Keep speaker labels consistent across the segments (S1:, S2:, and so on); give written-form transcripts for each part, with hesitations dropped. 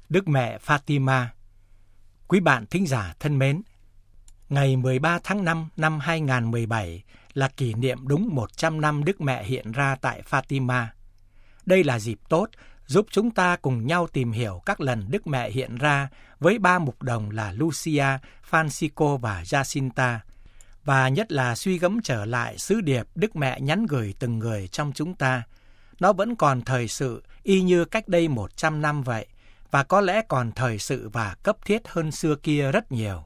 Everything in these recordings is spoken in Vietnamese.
S1: Đức Mẹ Fatima. Quý bạn thính giả thân mến, ngày 13 tháng 5 năm 2017 là kỷ niệm đúng 100 năm Đức Mẹ hiện ra tại Fatima. Đây là dịp tốt giúp chúng ta cùng nhau tìm hiểu các lần Đức Mẹ hiện ra với ba mục đồng là Lucia, Francisco và Jacinta, và nhất là suy gẫm trở lại sứ điệp Đức Mẹ nhắn gửi từng người trong chúng ta. Nó vẫn còn thời sự y như cách đây 100 năm vậy, và có lẽ còn thời sự và cấp thiết hơn xưa kia rất nhiều.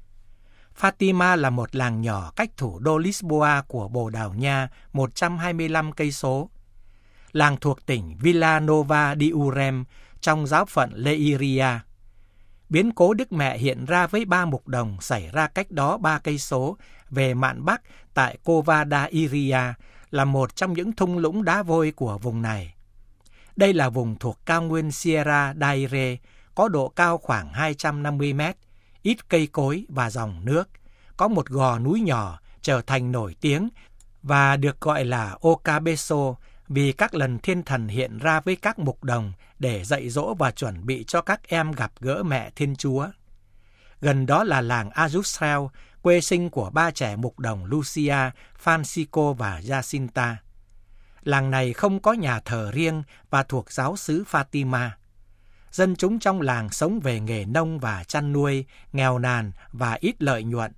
S1: Fatima là một làng nhỏ cách thủ đô Lisboa của Bồ Đào Nha 125 cây số. Làng thuộc tỉnh Vila Nova de Urem trong giáo phận Leiria. Biến cố Đức Mẹ hiện ra với ba mục đồng xảy ra cách đó 3 cây số về mạn Bắc tại Cova da Iria là một trong những thung lũng đá vôi của vùng này. Đây là vùng thuộc cao nguyên Sierra Daire, có độ cao khoảng 250 mét, ít cây cối và dòng nước, có một gò núi nhỏ trở thành nổi tiếng và được gọi là Ocabeso vì các lần thiên thần hiện ra với các mục đồng để dạy dỗ và chuẩn bị cho các em gặp gỡ mẹ Thiên Chúa. Gần đó là làng Ajusel, quê sinh của ba trẻ mục đồng Lucia, Francisco và Jacinta. Làng này không có nhà thờ riêng và thuộc giáo xứ Fatima. Dân chúng trong làng sống về nghề nông và chăn nuôi, nghèo nàn và ít lợi nhuận.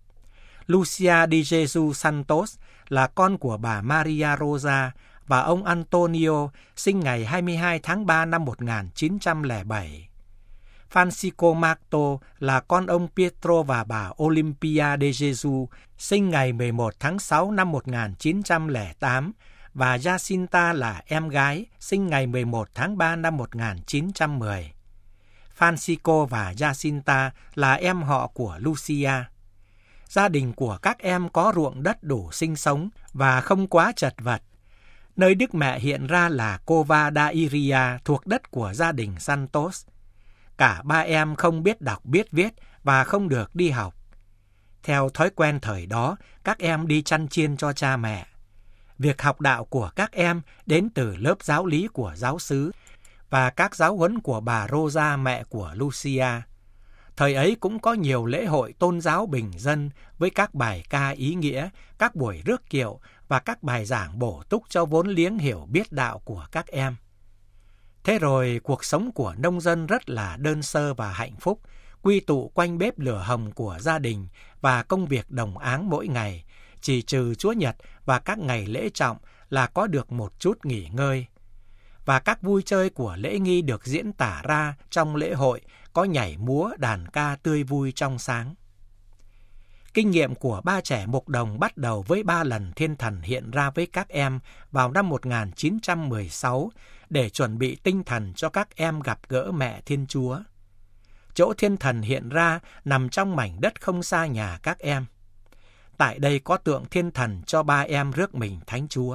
S1: Lucia de Jesus Santos là con của bà Maria Rosa và ông Antonio, sinh ngày 22 tháng 3 năm 1907. Francisco Marto là con ông Pietro và bà Olympia de Jesus, sinh ngày 11 tháng 6 năm 1908, và Jacinta là em gái, sinh ngày 11 tháng 3 năm 1910. Francisco và Jacinta là em họ của Lucia. Gia đình của các em có ruộng đất đủ sinh sống và không quá chật vật. Nơi Đức Mẹ hiện ra là Cova da Iria thuộc đất của gia đình Santos. Cả ba em không biết đọc biết viết và không được đi học. Theo thói quen thời đó, các em đi chăn chiên cho cha mẹ. Việc học đạo của các em đến từ lớp giáo lý của giáo xứ và các giáo huấn của bà Rosa, mẹ của Lucia. Thời ấy cũng có nhiều lễ hội tôn giáo bình dân với các bài ca ý nghĩa, các buổi rước kiệu và các bài giảng bổ túc cho vốn liếng hiểu biết đạo của các em. Thế rồi cuộc sống của nông dân rất là đơn sơ và hạnh phúc, quy tụ quanh bếp lửa hồng của gia đình và công việc đồng áng mỗi ngày, chỉ trừ Chúa Nhật và các ngày lễ trọng là có được một chút nghỉ ngơi. Và các vui chơi của lễ nghi được diễn tả ra trong lễ hội, có nhảy múa, đàn ca tươi vui trong sáng. Kinh nghiệm của ba trẻ mục đồng bắt đầu với 3 lần thiên thần hiện ra với các em vào năm 1916 để chuẩn bị tinh thần cho các em gặp gỡ mẹ Thiên Chúa. Chỗ thiên thần hiện ra nằm trong mảnh đất không xa nhà các em. Tại đây có tượng thiên thần cho ba em rước mình Thánh Chúa.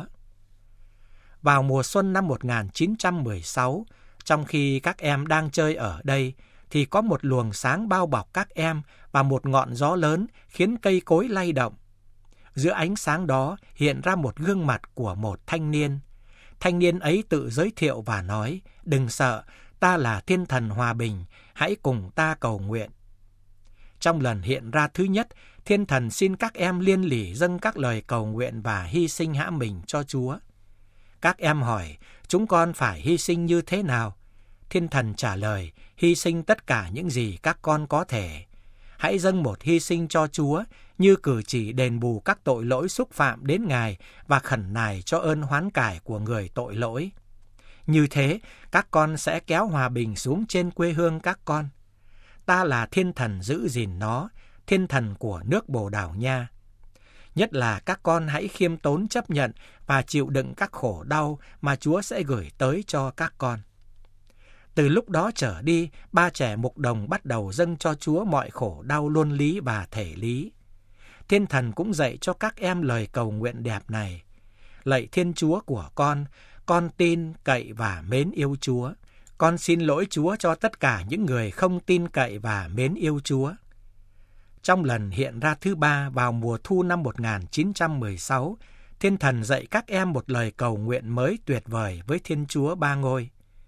S1: Vào mùa xuân năm 1916, trong khi các em đang chơi ở đây, thì có một luồng sáng bao bọc các em và một ngọn gió lớn khiến cây cối lay động. Giữa ánh sáng đó hiện ra một gương mặt của một thanh niên. Thanh niên ấy tự giới thiệu và nói, đừng sợ, ta là thiên thần hòa bình, hãy cùng ta cầu nguyện. Trong lần hiện ra thứ nhất, thiên thần xin các em liên lỉ dâng các lời cầu nguyện và hy sinh hã mình cho Chúa. Các em hỏi, chúng con phải hy sinh như thế nào? Thiên thần trả lời, hy sinh tất cả những gì các con có thể. Hãy dâng một hy sinh cho Chúa, như cử chỉ đền bù các tội lỗi xúc phạm đến Ngài và khẩn nài cho ơn hoán cải của người tội lỗi. Như thế, các con sẽ kéo hòa bình xuống trên quê hương các con. Ta là thiên thần giữ gìn nó, thiên thần của nước Bồ Đào Nha. Nhất là các con hãy khiêm tốn chấp nhận và chịu đựng các khổ đau mà Chúa sẽ gửi tới cho các con. Từ lúc đó trở đi, ba trẻ mục đồng bắt đầu dâng cho Chúa mọi khổ đau luân lý và thể lý. Thiên thần cũng dạy cho các em lời cầu nguyện đẹp này. Lạy Thiên Chúa của con tin, cậy và mến yêu Chúa. Con xin lỗi Chúa cho tất cả những người không tin cậy và mến yêu Chúa. Trong lần hiện ra thứ 3 vào mùa thu năm 1916, thiên thần dạy các em một lời cầu nguyện mới tuyệt vời với Thiên Chúa Ba Ngôi.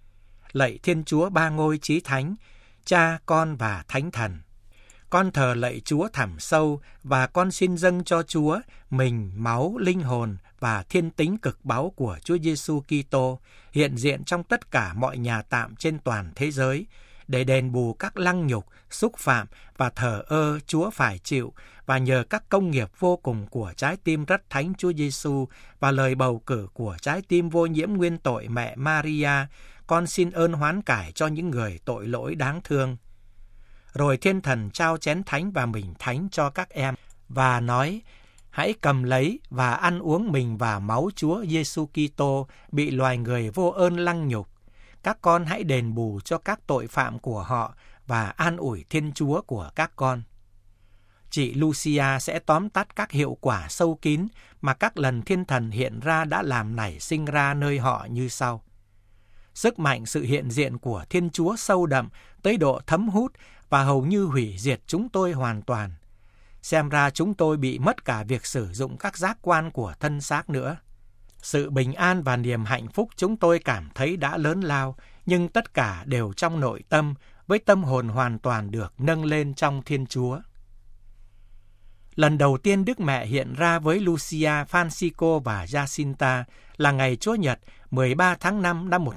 S1: lạy Thiên Chúa Ba Ngôi Chí Thánh, Cha, Con và Thánh Thần. Con thờ lạy Chúa thẳm sâu và con xin dâng cho Chúa mình, máu, linh hồn và thiên tính cực báu của Chúa Giêsu Kitô hiện diện trong tất cả mọi nhà tạm trên toàn thế giới, để đền bù các lăng nhục, xúc phạm và thờ ơ Chúa phải chịu, và nhờ các công nghiệp vô cùng của trái tim rất thánh Chúa Giêsu và lời bầu cử của trái tim vô nhiễm nguyên tội mẹ Maria, con xin ơn hoán cải cho những người tội lỗi đáng thương. Rồi Thiên Thần trao chén thánh và mình thánh cho các em và nói: hãy cầm lấy và ăn uống mình và máu Chúa Giêsu Kitô bị loài người vô ơn lăng nhục. Các con hãy đền bù cho các tội phạm của họ và an ủi Thiên Chúa của các con. Chị Lucia sẽ tóm tắt các hiệu quả sâu kín mà các lần Thiên Thần hiện ra đã làm nảy sinh ra nơi họ như sau. Sức mạnh sự hiện diện của Thiên Chúa sâu đậm tới độ thấm hút và hầu như hủy diệt chúng tôi hoàn toàn. Xem ra chúng tôi bị mất cả việc sử dụng các giác quan của thân xác nữa. Sự bình an và niềm hạnh phúc chúng tôi cảm thấy đã lớn lao, nhưng tất cả đều trong nội tâm, với tâm hồn hoàn toàn được nâng lên trong Thiên Chúa. Lần đầu tiên Đức Mẹ hiện ra với Lucia, Francisco và Jacinta là ngày Chúa Nhật 13 tháng 5 năm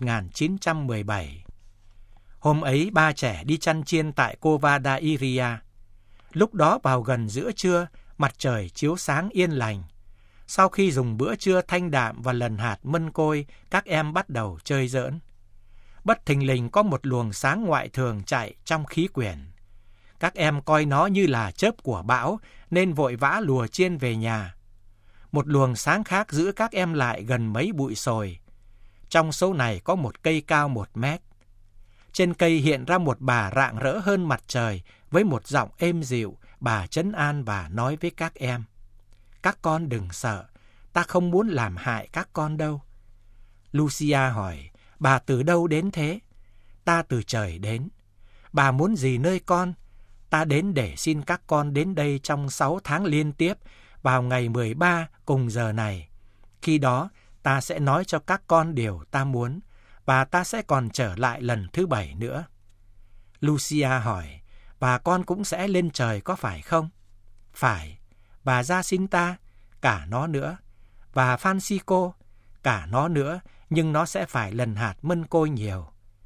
S1: 1917. Hôm ấy ba trẻ đi chăn chiên tại Cova da Iria. Lúc đó vào gần giữa trưa, mặt trời chiếu sáng yên lành. Sau khi dùng bữa trưa thanh đạm và lần hạt mân côi, các em bắt đầu chơi giỡn. Bất thình lình có một luồng sáng ngoại thường chạy trong khí quyển. Các em coi nó như là chớp của bão nên vội vã lùa chiên về nhà. Một luồng sáng khác giữ các em lại gần mấy bụi sồi. Trong số này có một cây cao 1 mét. Trên cây hiện ra một bà rạng rỡ hơn mặt trời với một giọng êm dịu. Bà trấn an và nói với các em: các con đừng sợ, ta không muốn làm hại các con đâu. Lucia hỏi: bà từ đâu đến thế? Ta từ trời đến. Bà muốn gì nơi con? Ta đến để xin các con đến đây trong 6 tháng liên tiếp, vào ngày 13 cùng giờ này. Khi đó, ta sẽ nói cho các con điều ta muốn, và ta sẽ còn trở lại lần thứ 7 nữa. Lucia hỏi: bà con cũng sẽ lên trời có phải không? Phải. Và Jacinta, cả nó nữa. Và Francisco, cả nó nữa, nhưng nó sẽ phải lần hạt mân côi nhiều.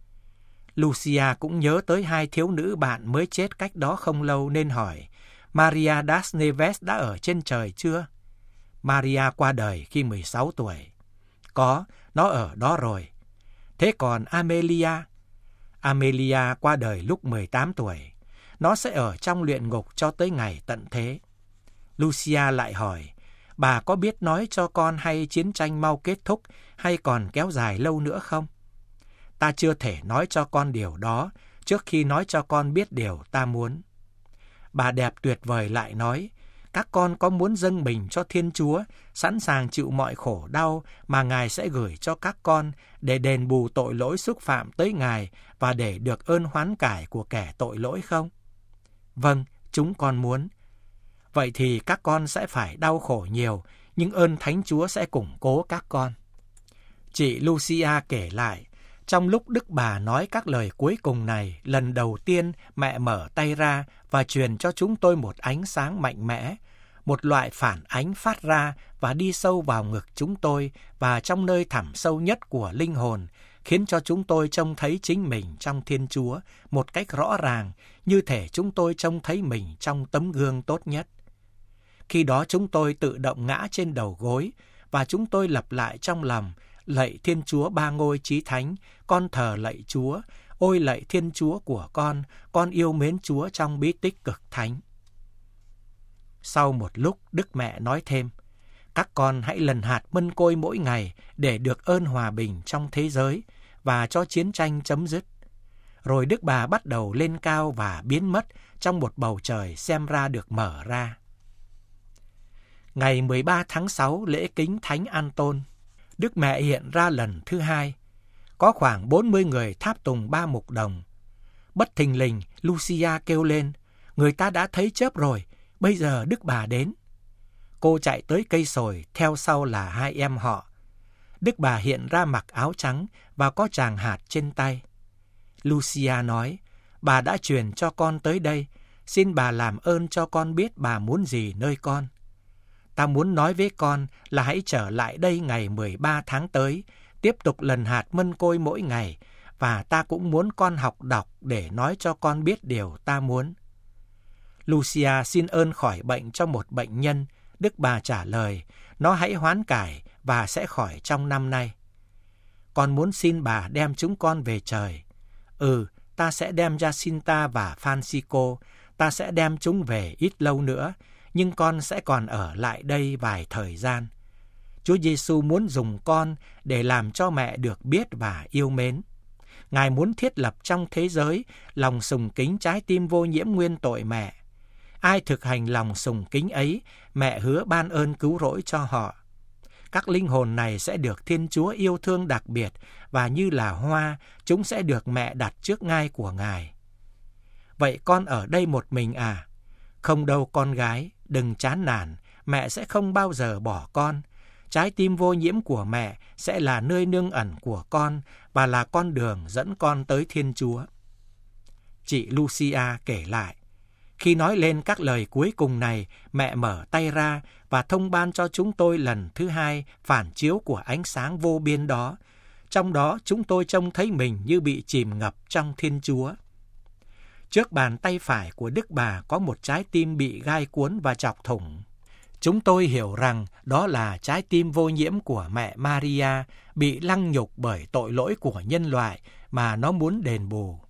S1: Lucia cũng nhớ tới 2 thiếu nữ bạn mới chết cách đó không lâu nên hỏi: Maria das Neves đã ở trên trời chưa? Maria qua đời khi 16 tuổi. Có, nó ở đó rồi. Thế còn Amelia? Amelia qua đời lúc 18 tuổi. Nó sẽ ở trong luyện ngục cho tới ngày tận thế. Lucia lại hỏi: bà có biết nói cho con hay chiến tranh mau kết thúc hay còn kéo dài lâu nữa không? Ta chưa thể nói cho con điều đó trước khi nói cho con biết điều ta muốn. Bà đẹp tuyệt vời lại nói: các con có muốn dâng mình cho Thiên Chúa, sẵn sàng chịu mọi khổ đau mà Ngài sẽ gửi cho các con để đền bù tội lỗi xúc phạm tới Ngài và để được ơn hoán cải của kẻ tội lỗi không? Vâng, chúng con muốn. Vậy thì các con sẽ phải đau khổ nhiều, nhưng ơn Thánh Chúa sẽ củng cố các con. Chị Lucia kể lại, trong lúc Đức Bà nói các lời cuối cùng này, lần đầu tiên mẹ mở tay ra và truyền cho chúng tôi một ánh sáng mạnh mẽ, một loại phản ánh phát ra và đi sâu vào ngực chúng tôi và trong nơi thẳm sâu nhất của linh hồn, khiến cho chúng tôi trông thấy chính mình trong Thiên Chúa một cách rõ ràng, như thể chúng tôi trông thấy mình trong tấm gương tốt nhất. Khi đó chúng tôi tự động ngã trên đầu gối và chúng tôi lặp lại trong lòng: lạy Thiên Chúa Ba Ngôi Chí Thánh, con thờ lạy Chúa, ôi lạy Thiên Chúa của con yêu mến Chúa trong bí tích cực thánh. Sau một lúc, Đức Mẹ nói thêm: các con hãy lần hạt mân côi mỗi ngày để được ơn hòa bình trong thế giới và cho chiến tranh chấm dứt. Rồi Đức Bà bắt đầu lên cao và biến mất trong một bầu trời xem ra được mở ra. Ngày 13 tháng 6 lễ kính Thánh An-tôn, Đức Mẹ hiện ra lần thứ 2. Có khoảng 40 người tháp tùng 3 mục đồng. Bất thình lình, Lucia kêu lên: người ta đã thấy chớp rồi, bây giờ Đức Bà đến. Cô chạy tới cây sồi, theo sau là 2 em họ. Đức Bà hiện ra mặc áo trắng và có tràng hạt trên tay. Lucia nói, bà đã truyền cho con tới đây. Xin bà làm ơn cho con biết bà muốn gì nơi con. Ta muốn nói với con là hãy trở lại đây ngày 13 tháng tới, tiếp tục lần hạt mân côi mỗi ngày, và ta cũng muốn con học đọc để nói cho con biết điều ta muốn. Lucia xin ơn khỏi bệnh cho một bệnh nhân. Đức bà trả lời, nó hãy hoán cải và sẽ khỏi trong năm nay. Con muốn xin bà đem chúng con về trời. Ta sẽ đem Jacinta và Francisco, ta sẽ đem chúng về ít lâu nữa, nhưng con sẽ còn ở lại đây vài thời gian. Chúa Giêsu muốn dùng con để làm cho mẹ được biết và yêu mến. Ngài muốn thiết lập trong thế giới lòng sùng kính trái tim vô nhiễm nguyên tội mẹ. Ai thực hành lòng sùng kính ấy, mẹ hứa ban ơn cứu rỗi cho họ. Các linh hồn này sẽ được Thiên Chúa yêu thương đặc biệt, và như là hoa, chúng sẽ được mẹ đặt trước ngai của Ngài. Vậy con ở đây một mình à? Không đâu con gái, đừng chán nản, mẹ sẽ không bao giờ bỏ con. Trái tim vô nhiễm của mẹ sẽ là nơi nương ẩn của con và là con đường dẫn con tới Thiên Chúa. Chị Lucia kể lại, khi nói lên các lời cuối cùng này, mẹ mở tay ra và thông ban cho chúng tôi lần thứ hai phản chiếu của ánh sáng vô biên đó. Trong đó chúng tôi trông thấy mình như bị chìm ngập trong Thiên Chúa. Trước bàn tay phải của Đức Bà có một trái tim bị gai cuốn và chọc thủng. Chúng tôi hiểu rằng đó là trái tim vô nhiễm của mẹ Maria bị lăng nhục bởi tội lỗi của nhân loại mà nó muốn đền bù.